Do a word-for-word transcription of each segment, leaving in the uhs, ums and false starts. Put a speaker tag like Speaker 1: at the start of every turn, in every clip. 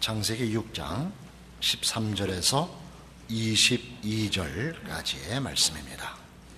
Speaker 1: 창세기 육 장 십삼 절에서 이십이 절까지의 말씀입니다.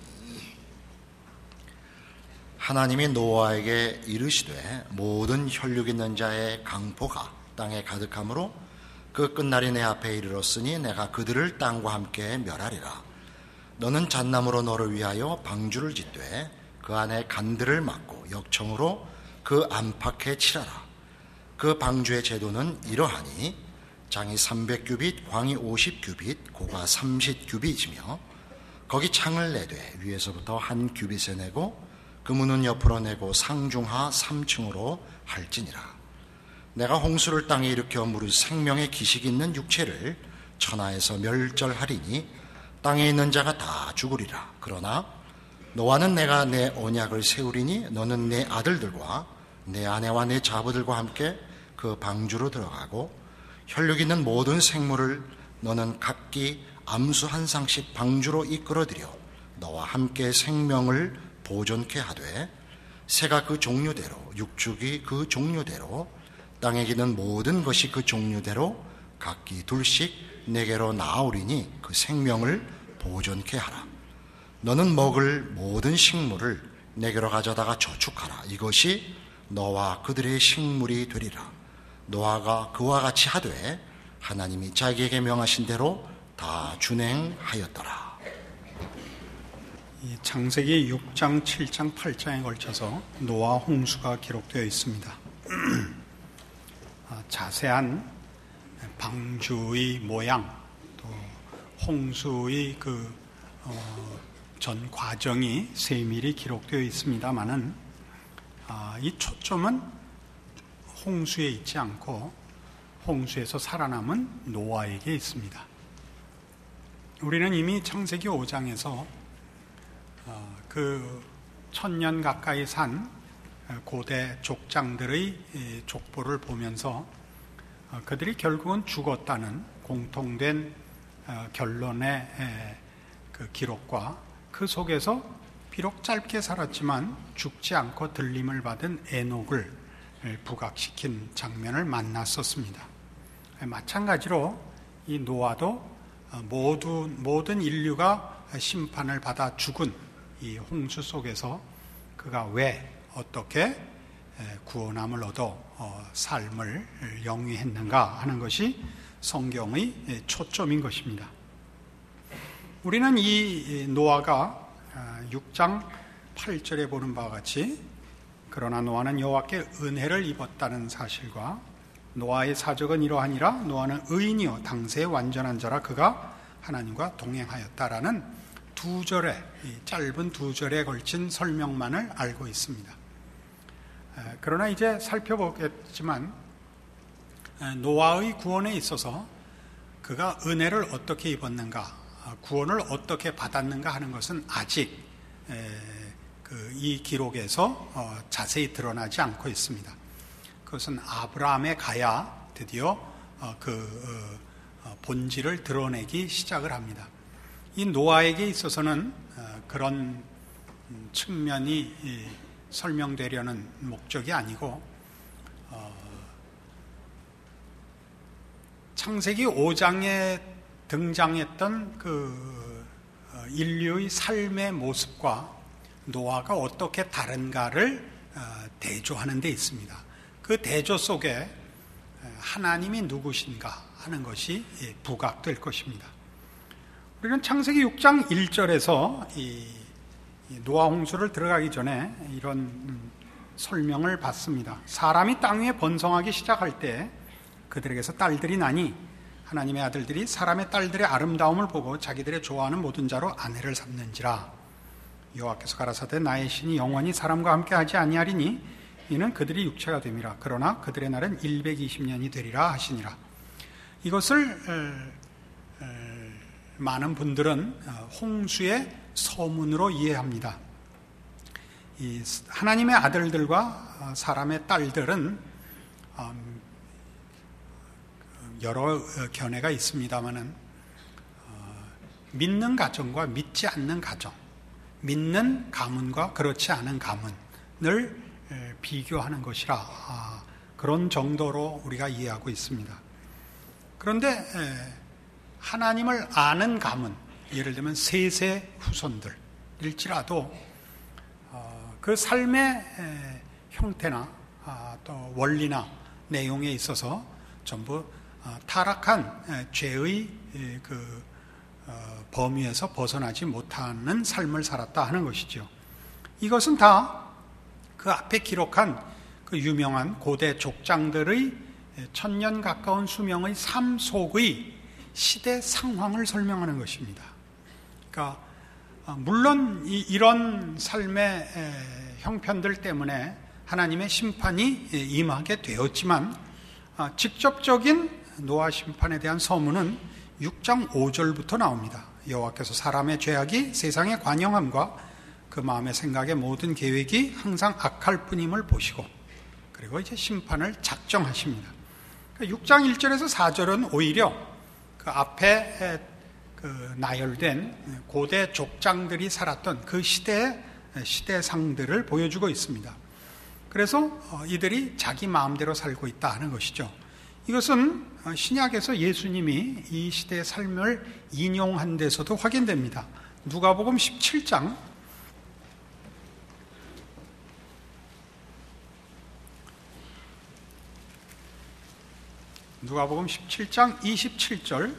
Speaker 1: 하나님이 노아에게 이르시되 모든 혈육 있는 자의 강포가 땅에 가득하므로 그 끝날이 내 앞에 이르렀으니 내가 그들을 땅과 함께 멸하리라. 너는 잣나무로 너를 위하여 방주를 짓되 그 안에 간들을 막고 역청으로 그 안팎에 칠하라. 그 방주의 제도는 이러하니 장이 삼백 규빗, 광이 오십 규빗, 고가 삼십 규빗이며 거기 창을 내되 위에서부터 한 규빗에 내고 그 문은 옆으로 내고 상중하 삼 층으로 할지니라. 내가 홍수를 땅에 일으켜 무릇 생명의 기식이 있는 육체를 천하에서 멸절하리니 땅에 있는 자가 다 죽으리라. 그러나 너와는 내가 내 언약을 세우리니 너는 내 아들들과 내 아내와 내 자부들과 함께 그 방주로 들어가고 혈육 있는 모든 생물을 너는 각기 암수 한 쌍씩 방주로 이끌어들여 너와 함께 생명을 보존케 하되 새가 그 종류대로 육축이 그 종류대로 땅에 기는 모든 것이 그 종류대로 각기 둘씩 내게로 나아오리니 그 생명을 보존케 하라. 너는 먹을 모든 식물을 내게로 가져다가 저축하라. 이것이 너와 그들의 식물이 되리라. 노아가 그와 같이 하되 하나님이 자기에게 명하신 대로 다 준행하였더라.
Speaker 2: 이 창세기 육 장, 칠 장, 팔 장에 걸쳐서 노아 홍수가 기록되어 있습니다. 자세한 방주의 모양, 또 홍수의 그 전 과정이 세밀히 기록되어 있습니다만은 이 초점은 홍수에 있지 않고 홍수에서 살아남은 노아에게 있습니다. 우리는 이미 창세기 오 장에서 그 천년 가까이 산 고대 족장들의 족보를 보면서 그들이 결국은 죽었다는 공통된 결론의 그 기록과 그 속에서 비록 짧게 살았지만 죽지 않고 들림을 받은 에녹을 부각시킨 장면을 만났었습니다. 마찬가지로 이 노아도 모두, 모든 인류가 심판을 받아 죽은 이 홍수 속에서 그가 왜 어떻게 구원함을 얻어 삶을 영위했는가 하는 것이 성경의 초점인 것입니다. 우리는 이 노아가 육 장 팔 절에 보는 바와 같이 그러나 노아는 여호와께 은혜를 입었다는 사실과 노아의 사적은 이러하니라. 노아는 의인이요 당세의 완전한 자라. 그가 하나님과 동행하였다라는 두 절에, 짧은 두 절에 걸친 설명만을 알고 있습니다. 그러나 이제 살펴보겠지만 노아의 구원에 있어서 그가 은혜를 어떻게 입었는가, 구원을 어떻게 받았는가 하는 것은 아직 이 기록에서 자세히 드러나지 않고 있습니다. 그것은 아브라함에 가야 드디어 그 본질을 드러내기 시작을 합니다. 이 노아에게 있어서는 그런 측면이 설명되려는 목적이 아니고 창세기 오 장에 등장했던 그 인류의 삶의 모습과 노아가 어떻게 다른가를 대조하는 데 있습니다. 그 대조 속에 하나님이 누구신가 하는 것이 부각될 것입니다. 우리는 창세기 육 장 일 절에서 이 노아 홍수를 들어가기 전에 이런 설명을 받습니다. 사람이 땅 위에 번성하기 시작할 때 그들에게서 딸들이 나니 하나님의 아들들이 사람의 딸들의 아름다움을 보고 자기들의 좋아하는 모든 자로 아내를 삼는지라. 여호와께서 가라사대 나의 신이 영원히 사람과 함께 하지 아니하리니 이는 그들이 육체가 됨이라. 그러나 그들의 날은 백이십 년이 되리라 하시니라. 이것을 많은 분들은 홍수의 서문으로 이해합니다. 이 하나님의 아들들과 사람의 딸들은 여러 견해가 있습니다만은 믿는 가정과 믿지 않는 가정, 믿는 가문과 그렇지 않은 가문을 비교하는 것이라 그런 정도로 우리가 이해하고 있습니다. 그런데 하나님을 아는 가문, 예를 들면 셋의 후손들일지라도 그 삶의 형태나 또 원리나 내용에 있어서 전부 타락한 죄의 그 범위에서 벗어나지 못하는 삶을 살았다 하는 것이죠. 이것은 다 그 앞에 기록한 그 유명한 고대 족장들의 천년 가까운 수명의 삶 속의 시대 상황을 설명하는 것입니다. 그러니까 물론 이런 삶의 형편들 때문에 하나님의 심판이 임하게 되었지만 직접적인 노아 심판에 대한 서문은 육 장 오 절부터 나옵니다. 여호와께서 사람의 죄악이 세상의 관영함과 그 마음의 생각의 모든 계획이 항상 악할 뿐임을 보시고 그리고 이제 심판을 작정하십니다. 육 장 일 절에서 사 절은 오히려 그 앞에 그 나열된 고대 족장들이 살았던 그 시대의 시대상들을 보여주고 있습니다. 그래서 이들이 자기 마음대로 살고 있다 하는 것이죠. 이것은 신약에서 예수님이 이 시대의 삶을 인용한 데서도 확인됩니다. 누가복음 십칠 장 누가복음 십칠 장 이십칠 절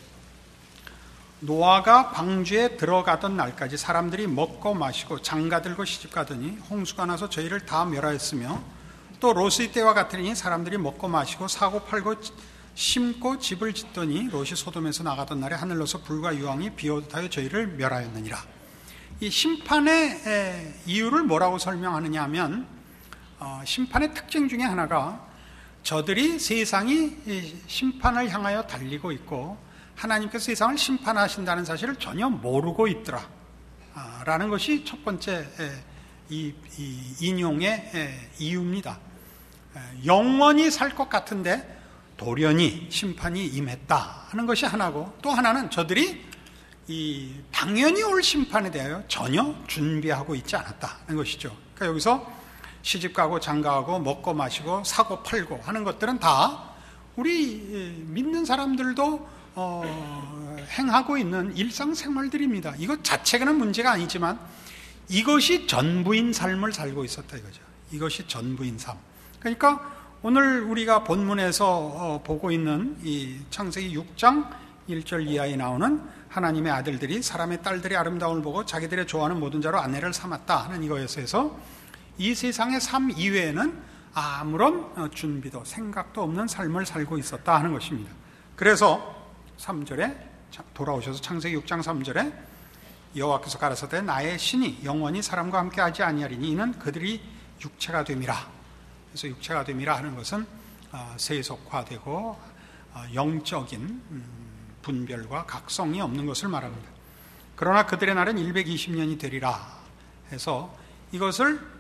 Speaker 2: 노아가 방주에 들어가던 날까지 사람들이 먹고 마시고 장가들고 시집가더니 홍수가 나서 저희를 다 멸하였으며 또 롯의 때와 같으니 사람들이 먹고 마시고 사고 팔고 심고 집을 짓더니 롯이 소돔에서 나가던 날에 하늘로서 불과 유황이 비오듯하여 저희를 멸하였느니라. 이 심판의 이유를 뭐라고 설명하느냐 하면 어, 심판의 특징 중에 하나가 저들이 세상이 심판을 향하여 달리고 있고 하나님께서 세상을 심판하신다는 사실을 전혀 모르고 있더라 라는 것이 첫 번째 이, 이 인용의 이유입니다. 영원히 살 것 같은데 돌연히 심판이 임했다 하는 것이 하나고, 또 하나는 저들이 이 당연히 올 심판에 대하여 전혀 준비하고 있지 않았다는 것이죠. 그러니까 여기서 시집가고 장가가고 먹고 마시고 사고 팔고 하는 것들은 다 우리 믿는 사람들도 어, 행하고 있는 일상생활들입니다. 이것 자체가는 문제가 아니지만 이것이 전부인 삶을 살고 있었다 이거죠. 이것이 전부인 삶. 그러니까 오늘 우리가 본문에서 어, 보고 있는 이 창세기 육 장 일 절 이하에 나오는 하나님의 아들들이 사람의 딸들의 아름다움을 보고 자기들의 좋아하는 모든 자로 아내를 삼았다 하는 이거에서 이 세상의 삶 이외에는 아무런 준비도 생각도 없는 삶을 살고 있었다 하는 것입니다. 그래서 삼 절에 돌아오셔서 창세기 육 장 삼 절에 여호와께서 가라사대 나의 신이 영원히 사람과 함께 하지 아니하리니 이는 그들이 육체가 됨이라. 그래서 육체가 됨이라 하는 것은 세속화되고 영적인 분별과 각성이 없는 것을 말합니다. 그러나 그들의 날은 백이십 년이 되리라 해서 이것을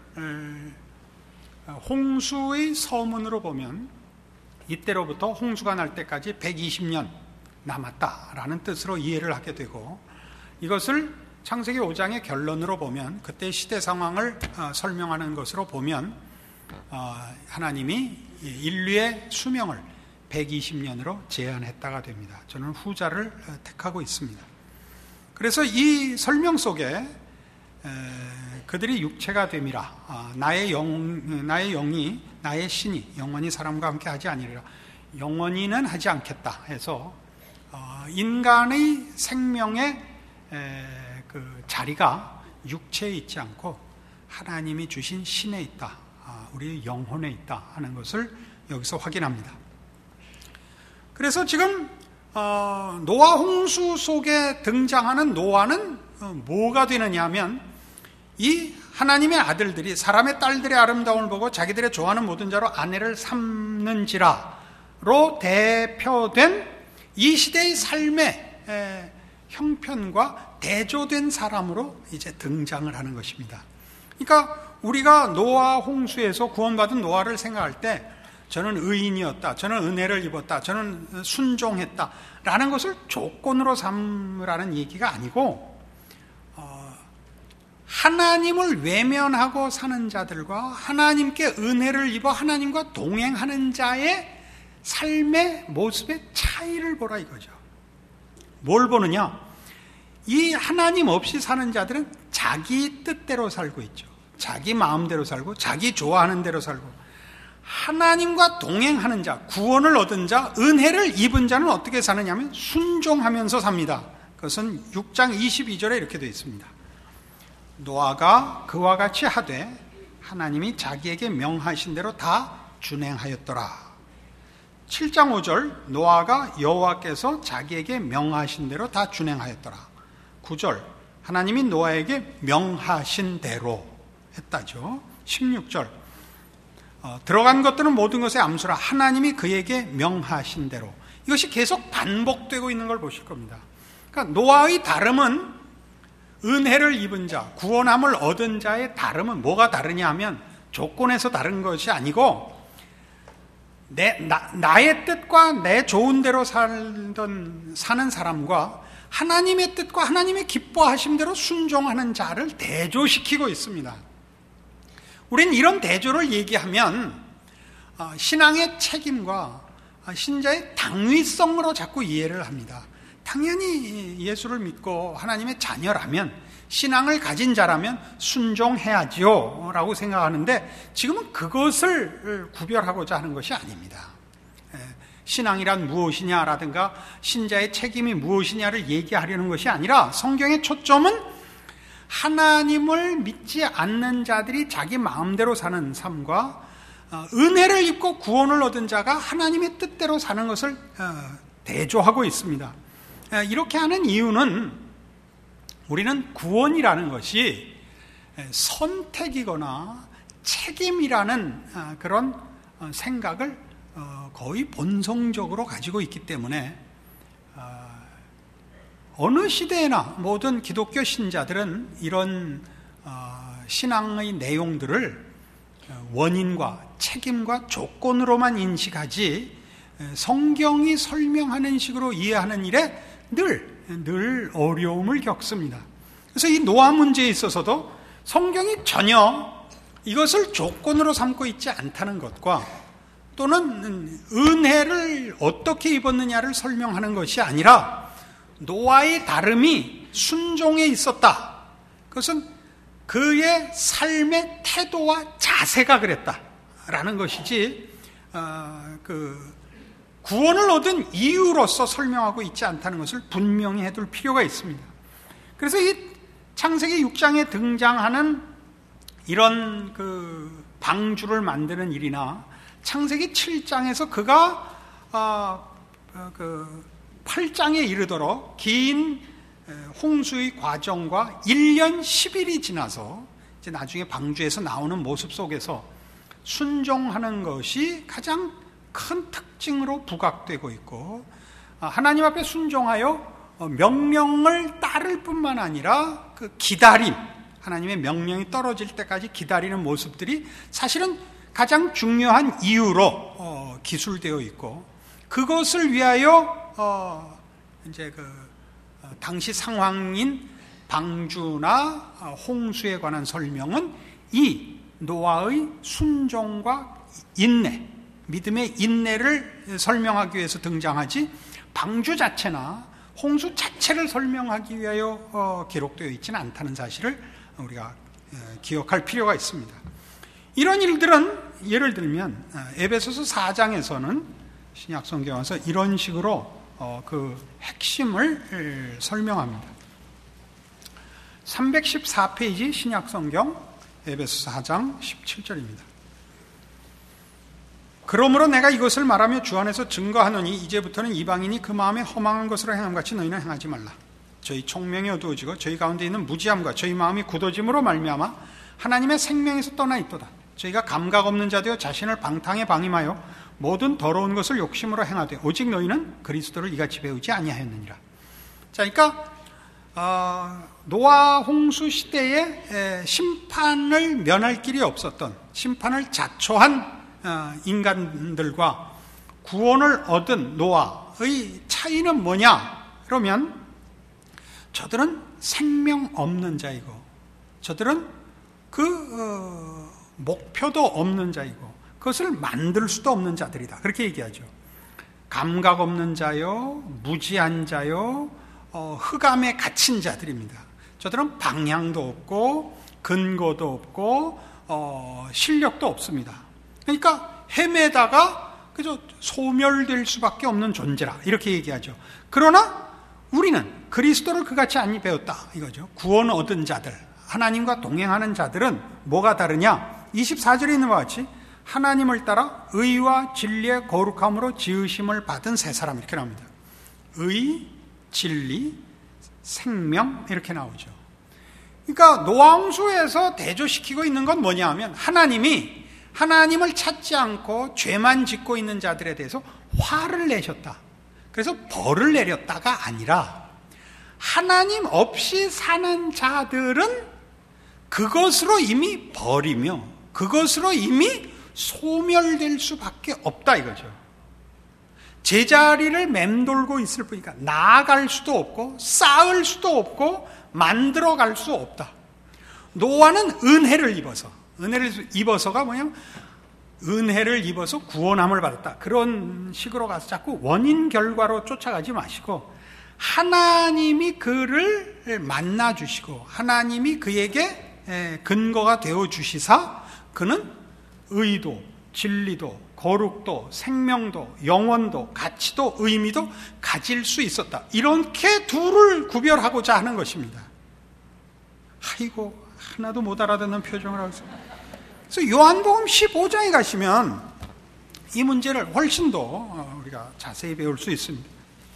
Speaker 2: 홍수의 서문으로 보면 이때로부터 홍수가 날 때까지 백이십 년 남았다라는 뜻으로 이해를 하게 되고, 이것을 창세기 오 장의 결론으로 보면 그때 시대 상황을 설명하는 것으로 보면 하나님이 인류의 수명을 백이십 년으로 제한했다가 됩니다. 저는 후자를 택하고 있습니다. 그래서 이 설명 속에 그들이 육체가 됨이라, 나의 영, 나의 영이, 나의 신이 영원히 사람과 함께 하지 아니리라, 영원히는 하지 않겠다 해서 인간의 생명의 그 자리가 육체에 있지 않고 하나님이 주신 신에 있다, 우리 영혼에 있다 하는 것을 여기서 확인합니다. 그래서 지금 노아 홍수 속에 등장하는 노아는 뭐가 되느냐 하면, 이 하나님의 아들들이 사람의 딸들의 아름다움을 보고 자기들의 좋아하는 모든 자로 아내를 삼는지라로 대표된 이 시대의 삶의 형편과 대조된 사람으로 이제 등장을 하는 것입니다. 그러니까 우리가 노아 홍수에서 구원받은 노아를 생각할 때 저는 의인이었다, 저는 은혜를 입었다, 저는 순종했다 라는 것을 조건으로 삼으라는 얘기가 아니고, 하나님을 외면하고 사는 자들과 하나님께 은혜를 입어 하나님과 동행하는 자의 삶의 모습의 차이 차이를 보라 이거죠. 뭘 보느냐? 이 하나님 없이 사는 자들은 자기 뜻대로 살고 있죠. 자기 마음대로 살고 자기 좋아하는 대로 살고, 하나님과 동행하는 자, 구원을 얻은 자, 은혜를 입은 자는 어떻게 사느냐면 순종하면서 삽니다. 그것은 육 장 이십이 절에 이렇게 되어 있습니다. 노아가 그와 같이 하되 하나님이 자기에게 명하신 대로 다 준행하였더라. 칠 장 오 절, 노아가 여호와께서 자기에게 명하신 대로 다 준행하였더라. 구 절, 하나님이 노아에게 명하신 대로 했다죠. 십육 절, 어, 들어간 것들은 모든 것의 암수라 하나님이 그에게 명하신 대로. 이것이 계속 반복되고 있는 걸 보실 겁니다. 그러니까 노아의 다름은, 은혜를 입은 자, 구원함을 얻은 자의 다름은 뭐가 다르냐 하면 조건에서 다른 것이 아니고 내, 나, 나의 뜻과 내 좋은 대로 살던, 사는 사람과 하나님의 뜻과 하나님의 기뻐하심 대로 순종하는 자를 대조시키고 있습니다. 우린 이런 대조를 얘기하면 신앙의 책임과 신자의 당위성으로 자꾸 이해를 합니다. 당연히 예수를 믿고 하나님의 자녀라면, 신앙을 가진 자라면 순종해야지요 라고 생각하는데, 지금은 그것을 구별하고자 하는 것이 아닙니다. 신앙이란 무엇이냐라든가 신자의 책임이 무엇이냐를 얘기하려는 것이 아니라, 성경의 초점은 하나님을 믿지 않는 자들이 자기 마음대로 사는 삶과 은혜를 입고 구원을 얻은 자가 하나님의 뜻대로 사는 것을 대조하고 있습니다. 이렇게 하는 이유는, 우리는 구원이라는 것이 선택이거나 책임이라는 그런 생각을 거의 본성적으로 가지고 있기 때문에, 어느 시대에나 모든 기독교 신자들은 이런 신앙의 내용들을 원인과 책임과 조건으로만 인식하지, 성경이 설명하는 식으로 이해하는 일에 늘, 늘 어려움을 겪습니다. 그래서 이 노아 문제에 있어서도 성경이 전혀 이것을 조건으로 삼고 있지 않다는 것과, 또는 은혜를 어떻게 입었느냐를 설명하는 것이 아니라 노아의 다름이 순종에 있었다. 그것은 그의 삶의 태도와 자세가 그랬다라는 것이지, 어, 그 구원을 얻은 이유로서 설명하고 있지 않다는 것을 분명히 해둘 필요가 있습니다. 그래서 이 창세기 육 장에 등장하는 이런 그 방주를 만드는 일이나, 창세기 칠 장에서 그가 어, 그 팔 장에 이르도록 긴 홍수의 과정과 일 년 십 일이 지나서 이제 나중에 방주에서 나오는 모습 속에서 순종하는 것이 가장 큰 특징으로 부각되고 있고, 하나님 앞에 순종하여 명령을 따를 뿐만 아니라 그 기다림, 하나님의 명령이 떨어질 때까지 기다리는 모습들이 사실은 가장 중요한 이유로 기술되어 있고, 그것을 위하여 어 이제 그 어, 당시 상황인 방주나 어, 홍수에 관한 설명은 이 노아의 순종과 인내, 믿음의 인내를 설명하기 위해서 등장하지, 방주 자체나 홍수 자체를 설명하기 위하여 어, 기록되어 있지는 않다는 사실을 우리가 어, 기억할 필요가 있습니다. 이런 일들은 예를 들면 에베소서 사 장에서는 신약 성경에서 이런 식으로 어, 그 핵심을 설명합니다. 삼백십사 페이지 신약 성경 에베소 사 장 십칠 절입니다. 그러므로 내가 이것을 말하며 주 안에서 증거하노니 이제부터는 이방인이 그 마음에 허망한 것으로 행함같이 너희는 행하지 말라. 저희 총명이 어두워지고 저희 가운데 있는 무지함과 저희 마음이 굳어짐으로 말미암아 하나님의 생명에서 떠나 있도다. 저희가 감각 없는 자 되어 자신을 방탕에 방임하여 모든 더러운 것을 욕심으로 행하되 오직 너희는 그리스도를 이같이 배우지 아니하였느니라. 자, 그러니까 어, 노아 홍수 시대에 에, 심판을 면할 길이 없었던, 심판을 자초한 어, 인간들과 구원을 얻은 노아의 차이는 뭐냐? 그러면 저들은 생명 없는 자이고, 저들은 그 어, 목표도 없는 자이고, 그것을 만들 수도 없는 자들이다. 그렇게 얘기하죠. 감각 없는 자요, 무지한 자요, 어, 흑암에 갇힌 자들입니다. 저들은 방향도 없고 근거도 없고 어, 실력도 없습니다. 그러니까 헤매다가 그저 소멸될 수밖에 없는 존재라 이렇게 얘기하죠. 그러나 우리는 그리스도를 그같이 안 배웠다 이거죠. 구원 얻은 자들, 하나님과 동행하는 자들은 뭐가 다르냐? 이십사 절에 있는 바와 같이 하나님을 따라 의와 진리의 거룩함으로 지으심을 받은 새 사람 이렇게 나옵니다. 의, 진리, 생명 이렇게 나오죠. 그러니까 노아홍수에서 대조시키고 있는 건 뭐냐 하면 하나님이 하나님을 찾지 않고 죄만 짓고 있는 자들에 대해서 화를 내셨다. 그래서 벌을 내렸다가 아니라 하나님 없이 사는 자들은 그것으로 이미 벌이며 그것으로 이미 소멸될 수밖에 없다 이거죠. 제자리를 맴돌고 있을 뿐이니까 나아갈 수도 없고 쌓을 수도 없고 만들어갈 수 없다. 노아는 은혜를 입어서 은혜를 입어서가 뭐냐면 은혜를 입어서 구원함을 받았다. 그런 식으로 가서 자꾸 원인 결과로 쫓아가지 마시고 하나님이 그를 만나 주시고 하나님이 그에게 근거가 되어 주시사 그는 의도, 진리도, 거룩도, 생명도, 영원도, 가치도, 의미도 가질 수 있었다. 이렇게 둘을 구별하고자 하는 것입니다. 아이고 하나도 못 알아듣는 표정을 하고 있어요. 그래서 요한복음 십오 장에 가시면 이 문제를 훨씬 더 우리가 자세히 배울 수 있습니다.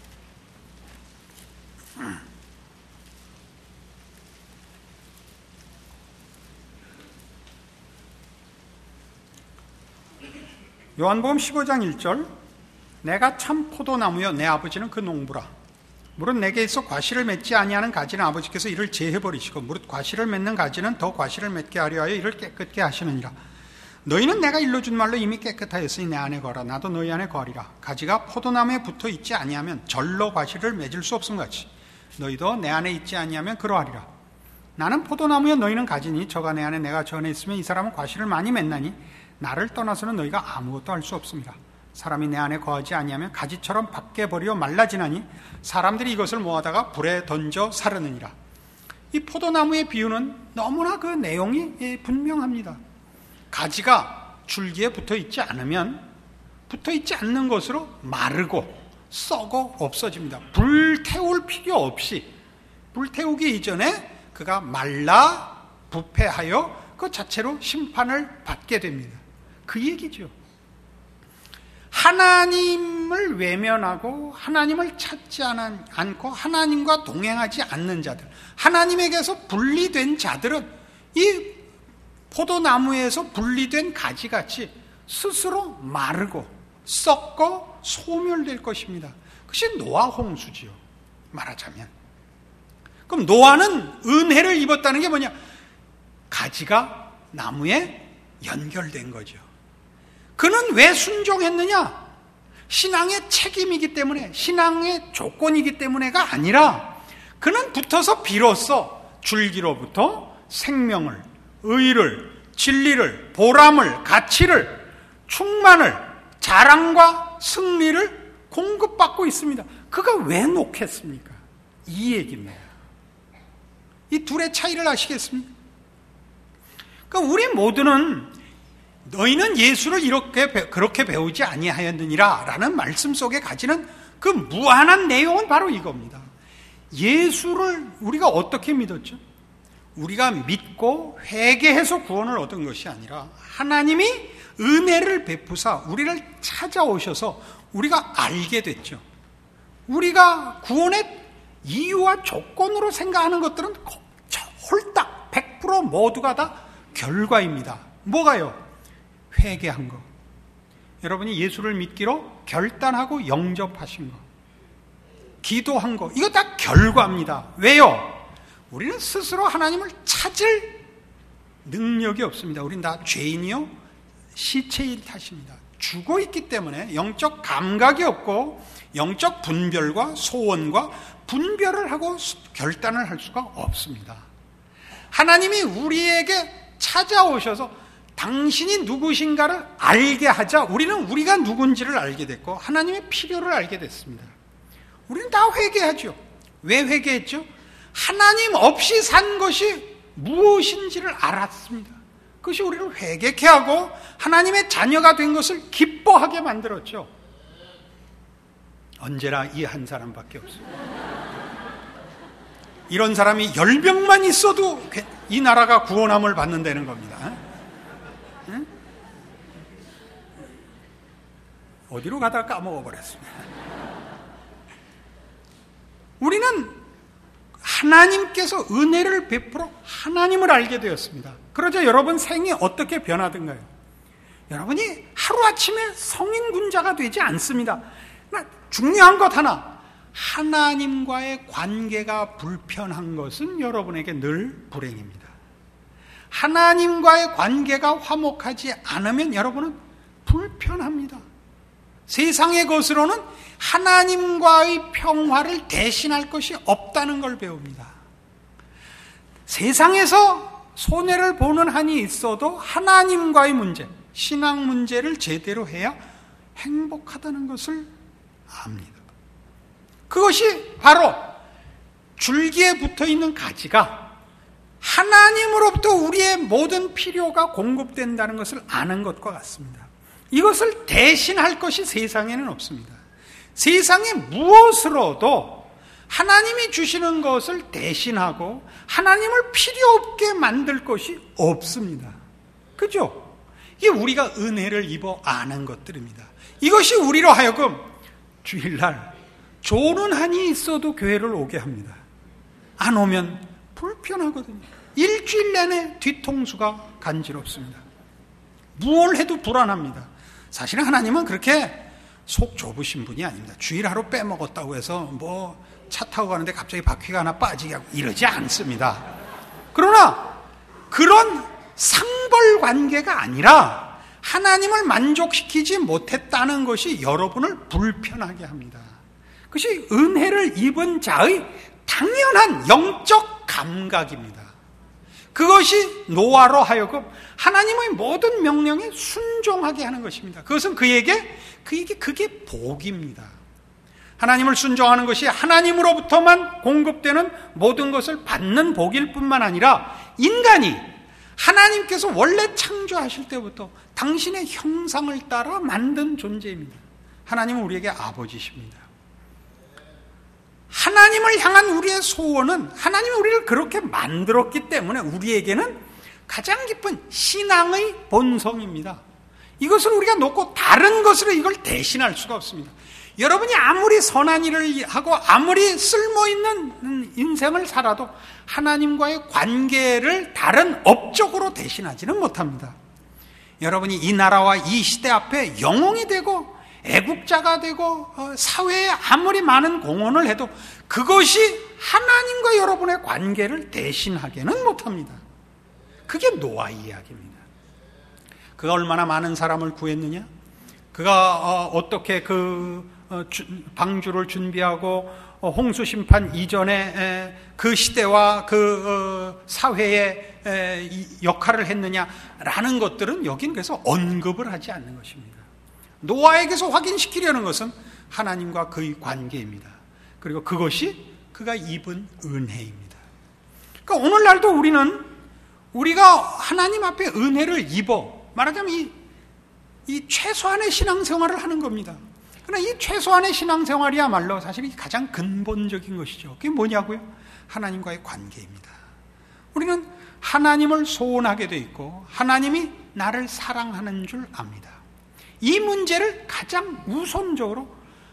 Speaker 2: 요한복음 십오 장 일 절 내가 참 포도나무여 내 아버지는 그 농부라. 무릇 내게 있어 과실을 맺지 아니하는 가지는 아버지께서 이를 제해버리시고 무릇 과실을 맺는 가지는 더 과실을 맺게 하려 하여 이를 깨끗게 하시느니라. 너희는 내가 일러준 말로 이미 깨끗하였으니 내 안에 거하라. 나도 너희 안에 거하리라. 가지가 포도나무에 붙어 있지 아니하면 절로 과실을 맺을 수 없음 같이 너희도 내 안에 있지 아니하면 그러하리라. 나는 포도나무여 너희는 가지니 저가 내 안에 내가 저 안에 있으면 이 사람은 과실을 많이 맺나니 나를 떠나서는 너희가 아무것도 할 수 없습니다. 사람이 내 안에 거하지 아니하면 가지처럼 밖에 버려 말라지나니 사람들이 이것을 모아다가 불에 던져 사르느니라. 이 포도나무의 비유는 너무나 그 내용이 분명합니다. 가지가 줄기에 붙어 있지 않으면 붙어 있지 않는 것으로 마르고 썩어 없어집니다. 불 태울 필요 없이 불 태우기 이전에 그가 말라 부패하여 그 자체로 심판을 받게 됩니다. 그 얘기죠. 하나님을 외면하고 하나님을 찾지 않고 하나님과 동행하지 않는 자들, 하나님에게서 분리된 자들은 이 포도나무에서 분리된 가지같이 스스로 마르고 썩고 소멸될 것입니다. 그것이 노아 홍수지요. 말하자면. 그럼 노아는 은혜를 입었다는 게 뭐냐? 가지가 나무에 연결된 거죠. 그는 왜 순종했느냐? 신앙의 책임이기 때문에, 신앙의 조건이기 때문에가 아니라 그는 붙어서 비로소 줄기로부터 생명을, 의를, 진리를, 보람을, 가치를, 충만을, 자랑과 승리를 공급받고 있습니다. 그가 왜 놓겠습니까? 이 얘기입니다. 이 둘의 차이를 아시겠습니까? 그러니까 우리 모두는 너희는 예수를 이렇게 그렇게 배우지 아니하였느니라 라는 말씀 속에 가지는 그 무한한 내용은 바로 이겁니다. 예수를 우리가 어떻게 믿었죠? 우리가 믿고 회개해서 구원을 얻은 것이 아니라 하나님이 은혜를 베푸사 우리를 찾아오셔서 우리가 알게 됐죠. 우리가 구원의 이유와 조건으로 생각하는 것들은 홀딱 백 퍼센트 모두가 다 결과입니다. 뭐가요? 회개한 거. 여러분이 예수를 믿기로 결단하고 영접하신 거. 기도한 거. 이거 다 결과입니다. 왜요? 우리는 스스로 하나님을 찾을 능력이 없습니다. 우린 다 죄인이요 시체일 탓입니다. 죽어 있기 때문에 영적 감각이 없고 영적 분별과 소원과 분별을 하고 결단을 할 수가 없습니다. 하나님이 우리에게 찾아오셔서 당신이 누구신가를 알게 하자 우리는 우리가 누군지를 알게 됐고 하나님의 필요를 알게 됐습니다. 우리는 다 회개하죠. 왜 회개했죠? 하나님 없이 산 것이 무엇인지를 알았습니다. 그것이 우리를 회개케 하고 하나님의 자녀가 된 것을 기뻐하게 만들었죠. 언제나 이 한 사람밖에 없어요. 이런 사람이 열 명만 있어도 이 나라가 구원함을 받는다는 겁니다. 응? 어디로 가다가 까먹어버렸습니다. 우리는 하나님께서 은혜를 베풀어 하나님을 알게 되었습니다. 그러자 여러분 생이 어떻게 변하던가요? 여러분이 하루아침에 성인군자가 되지 않습니다. 중요한 것 하나, 하나님과의 관계가 불편한 것은 여러분에게 늘 불행입니다. 하나님과의 관계가 화목하지 않으면 여러분은 불편합니다. 세상의 것으로는 하나님과의 평화를 대신할 것이 없다는 걸 배웁니다. 세상에서 손해를 보는 한이 있어도 하나님과의 문제, 신앙 문제를 제대로 해야 행복하다는 것을 압니다. 그것이 바로 줄기에 붙어있는 가지가 하나님으로부터 우리의 모든 필요가 공급된다는 것을 아는 것과 같습니다. 이것을 대신할 것이 세상에는 없습니다. 세상에 무엇으로도 하나님이 주시는 것을 대신하고 하나님을 필요 없게 만들 것이 없습니다. 그죠? 이게 우리가 은혜를 입어 아는 것들입니다. 이것이 우리로 하여금 주일날 조는 한이 있어도 교회를 오게 합니다. 안 오면 불편하거든요. 일주일 내내 뒤통수가 간지럽습니다. 무얼 해도 불안합니다. 사실은 하나님은 그렇게 속 좁으신 분이 아닙니다. 주일 하루 빼먹었다고 해서 뭐 차 타고 가는데 갑자기 바퀴가 하나 빠지게 하고 이러지 않습니다. 그러나 그런 상벌 관계가 아니라 하나님을 만족시키지 못했다는 것이 여러분을 불편하게 합니다. 그것이 은혜를 입은 자의 당연한 영적 감각입니다. 그것이 노아로 하여금 하나님의 모든 명령에 순종하게 하는 것입니다. 그것은 그에게 그에게 그게 복입니다. 하나님을 순종하는 것이 하나님으로부터만 공급되는 모든 것을 받는 복일 뿐만 아니라 인간이 하나님께서 원래 창조하실 때부터 당신의 형상을 따라 만든 존재입니다. 하나님은 우리에게 아버지십니다. 하나님을 향한 우리의 소원은 하나님이 우리를 그렇게 만들었기 때문에 우리에게는 가장 깊은 신앙의 본성입니다. 이것을 우리가 놓고 다른 것으로 이걸 대신할 수가 없습니다. 여러분이 아무리 선한 일을 하고 아무리 쓸모있는 인생을 살아도 하나님과의 관계를 다른 업적으로 대신하지는 못합니다. 여러분이 이 나라와 이 시대 앞에 영웅이 되고 애국자가 되고 사회에 아무리 많은 공헌을 해도 그것이 하나님과 여러분의 관계를 대신하게는 못합니다. 그게 노아의 이야기입니다. 그가 얼마나 많은 사람을 구했느냐? 그가 어떻게 그 방주를 준비하고 홍수 심판 이전에 그 시대와 그 사회의 역할을 했느냐라는 것들은 여긴 그래서 언급을 하지 않는 것입니다. 노아에게서 확인시키려는 것은 하나님과 그의 관계입니다. 그리고 그것이 그가 입은 은혜입니다. 그러니까 오늘날도 우리는 우리가 하나님 앞에 은혜를 입어 말하자면 이, 이 최소한의 신앙생활을 하는 겁니다. 그러나 이 최소한의 신앙생활이야말로 사실 가장 근본적인 것이죠. 그게 뭐냐고요? 하나님과의 관계입니다. 우리는 하나님을 소원하게 돼 있고 하나님이 나를 사랑하는 줄 압니다. 이 문제를 가장 우선적으로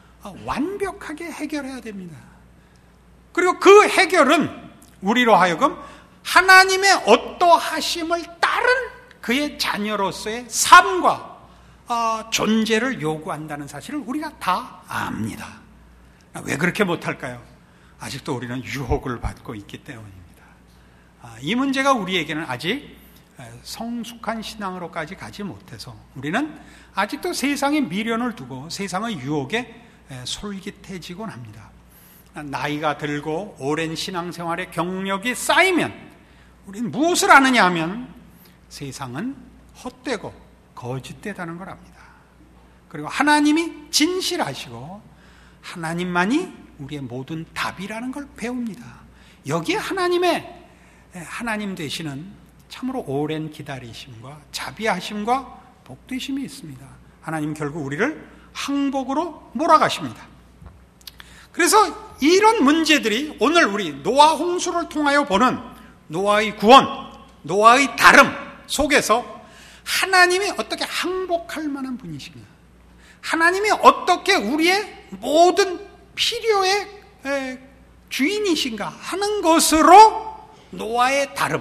Speaker 2: 완벽하게 해결해야 됩니다. 그리고 그 해결은 우리로 하여금 하나님의 어떠하심을 따른 그의 자녀로서의 삶과 어, 존재를 요구한다는 사실을 우리가 다 압니다. 왜 그렇게 못할까요? 아직도 우리는 유혹을 받고 있기 때문입니다. 아, 이 문제가 우리에게는 아직 성숙한 신앙으로까지 가지 못해서 우리는 아직도 세상에 미련을 두고 세상의 유혹에 솔깃해지곤 합니다. 나이가 들고 오랜 신앙생활의 경력이 쌓이면 우리는 무엇을 아느냐 하면 세상은 헛되고 거짓되다는 걸 압니다. 그리고 하나님이 진실하시고 하나님만이 우리의 모든 답이라는 걸 배웁니다. 여기에 하나님의 하나님 되시는 참으로 오랜 기다리심과 자비하심과 복되심이 있습니다. 하나님 결국 우리를 항복으로 몰아가십니다. 그래서 이런 문제들이 오늘 우리 노아 홍수를 통하여 보는 노아의 구원, 노아의 다름 속에서 하나님이 어떻게 항복할 만한 분이신가, 하나님이 어떻게 우리의 모든 필요의 주인이신가 하는 것으로 노아의 다름,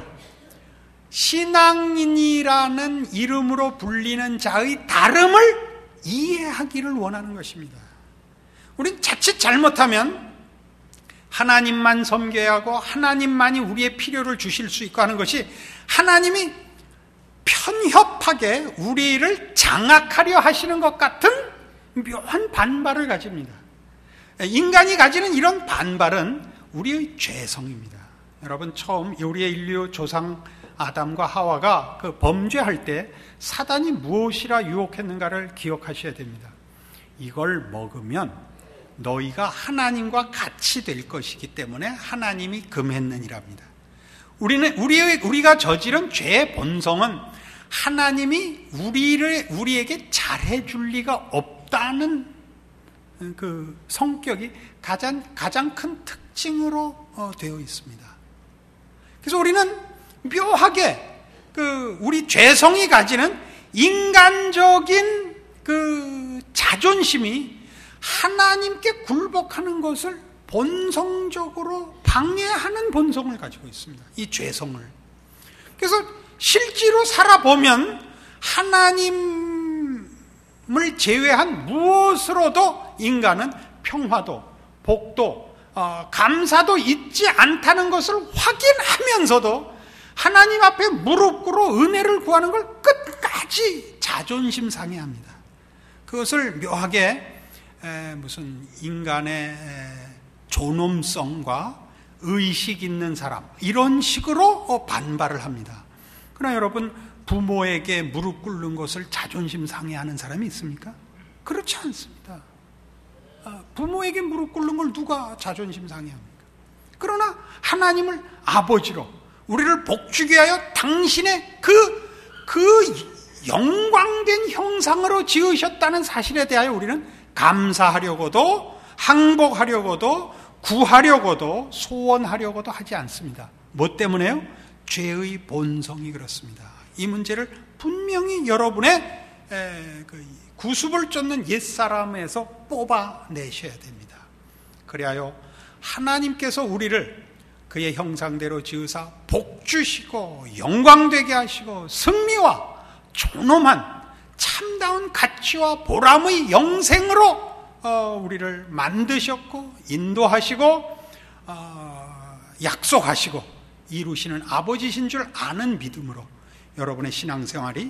Speaker 2: 신앙인이라는 이름으로 불리는 자의 다름을 이해하기를 원하는 것입니다. 우린 자칫 잘못하면 하나님만 섬겨야 하고 하나님만이 우리의 필요를 주실 수 있고 하는 것이 하나님이 편협하게 우리를 장악하려 하시는 것 같은 묘한 반발을 가집니다. 인간이 가지는 이런 반발은 우리의 죄성입니다. 여러분, 처음 우리의 인류 조상 아담과 하와가 그 범죄할 때 사단이 무엇이라 유혹했는가를 기억하셔야 됩니다. 이걸 먹으면 너희가 하나님과 같이 될 것이기 때문에 하나님이 금했느니랍니다. 우리는 우리의 우리가 저지른 죄의 본성은 하나님이 우리를 우리에게 잘해줄 리가 없다는 그 성격이 가장 가장 큰 특징으로 어, 되어 있습니다. 그래서 우리는 묘하게 그 우리 죄성이 가지는 인간적인 그 자존심이 하나님께 굴복하는 것을 본성적으로 방해하는 본성을 가지고 있습니다. 이 죄성을. 그래서 실제로 살아보면 하나님을 제외한 무엇으로도 인간은 평화도, 복도, 어, 감사도 있지 않다는 것을 확인하면서도 하나님 앞에 무릎 꿇어 은혜를 구하는 걸 끝까지 자존심 상해합니다. 그것을 묘하게 에, 무슨 인간의 에, 존엄성과 의식 있는 사람 이런 식으로 반발을 합니다. 그러나 여러분, 부모에게 무릎 꿇는 것을 자존심 상해하는 사람이 있습니까? 그렇지 않습니다. 부모에게 무릎 꿇는 걸 누가 자존심 상해합니까? 그러나 하나님을 아버지로 우리를 복주게 하여 당신의 그, 그 영광된 형상으로 지으셨다는 사실에 대하여 우리는 감사하려고도 항복하려고도 구하려고도 소원하려고도 하지 않습니다. 뭐 때문에요? 죄의 본성이 그렇습니다. 이 문제를 분명히 여러분의 에, 그 구습을 쫓는 옛사람에서 뽑아내셔야 됩니다. 그리하여 하나님께서 우리를 그의 형상대로 지으사 복주시고 영광되게 하시고 승리와 존엄한 참다운 가치와 보람의 영생으로 어, 우리를 만드셨고 인도하시고 어, 약속하시고 이루시는 아버지신 줄 아는 믿음으로 여러분의 신앙생활이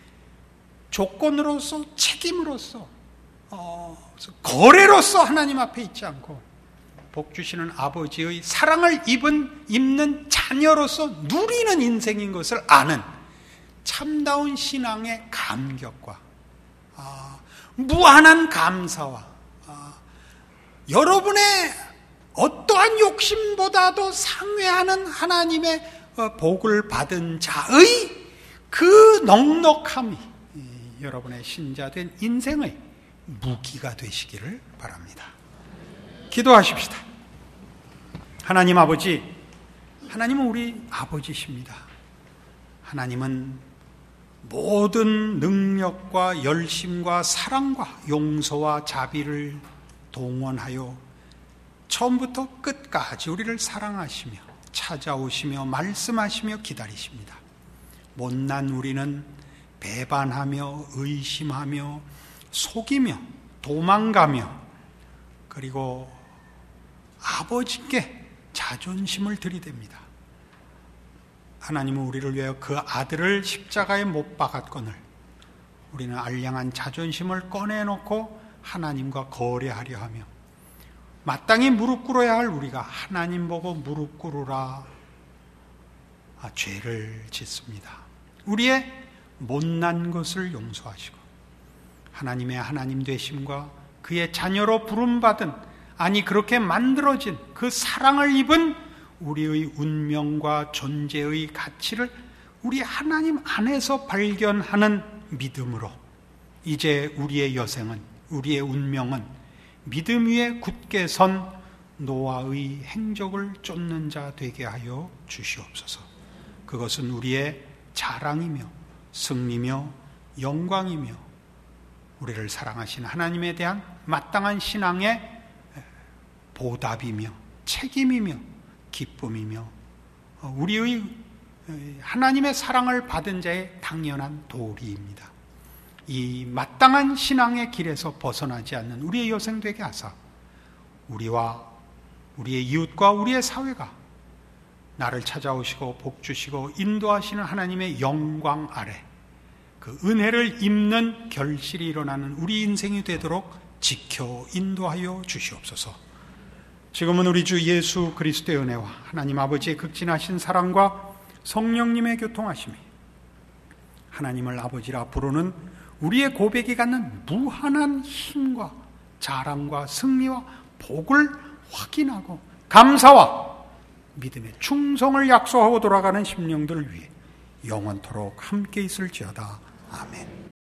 Speaker 2: 조건으로서 책임으로서 어, 거래로서 하나님 앞에 있지 않고 복주시는 아버지의 사랑을 입은, 입는 자녀로서 누리는 인생인 것을 아는 참다운 신앙의 감격과 아, 무한한 감사와 아, 여러분의 어떠한 욕심보다도 상회하는 하나님의 복을 받은 자의 그 넉넉함이 여러분의 신자된 인생의 무기가 되시기를 바랍니다. 기도하십시다. 하나님 아버지, 하나님은 우리 아버지십니다. 하나님은 모든 능력과 열심과 사랑과 용서와 자비를 동원하여 처음부터 끝까지 우리를 사랑하시며 찾아오시며 말씀하시며 기다리십니다. 못난 우리는 배반하며 의심하며 속이며 도망가며 그리고 아버지께 자존심을 들이댑니다. 하나님은 우리를 위하여 그 아들을 십자가에 못 박았거늘 우리는 알량한 자존심을 꺼내놓고 하나님과 거래하려 하며 마땅히 무릎 꿇어야 할 우리가 하나님 보고 무릎 꿇으라 아, 죄를 짓습니다. 우리의 못난 것을 용서하시고 하나님의 하나님 되심과 그의 자녀로 부름받은, 아니 그렇게 만들어진 그 사랑을 입은 우리의 운명과 존재의 가치를 우리 하나님 안에서 발견하는 믿음으로 이제 우리의 여생은, 우리의 운명은 믿음 위에 굳게 선 노아의 행적을 쫓는 자 되게 하여 주시옵소서. 그것은 우리의 자랑이며 승리며 영광이며 우리를 사랑하신 하나님에 대한 마땅한 신앙의 보답이며 책임이며 기쁨이며 우리의 하나님의 사랑을 받은 자의 당연한 도리입니다. 이 마땅한 신앙의 길에서 벗어나지 않는 우리의 여생 되게 하사 우리와 우리의 이웃과 우리의 사회가 나를 찾아오시고 복주시고 인도하시는 하나님의 영광 아래 그 은혜를 입는 결실이 일어나는 우리 인생이 되도록 지켜 인도하여 주시옵소서. 지금은 우리 주 예수 그리스도의 은혜와 하나님 아버지의 극진하신 사랑과 성령님의 교통하심이 하나님을 아버지라 부르는 우리의 고백이 갖는 무한한 힘과 자랑과 승리와 복을 확인하고 감사와 믿음의 충성을 약속하고 돌아가는 심령들을 위해 영원토록 함께 있을지어다. 아멘.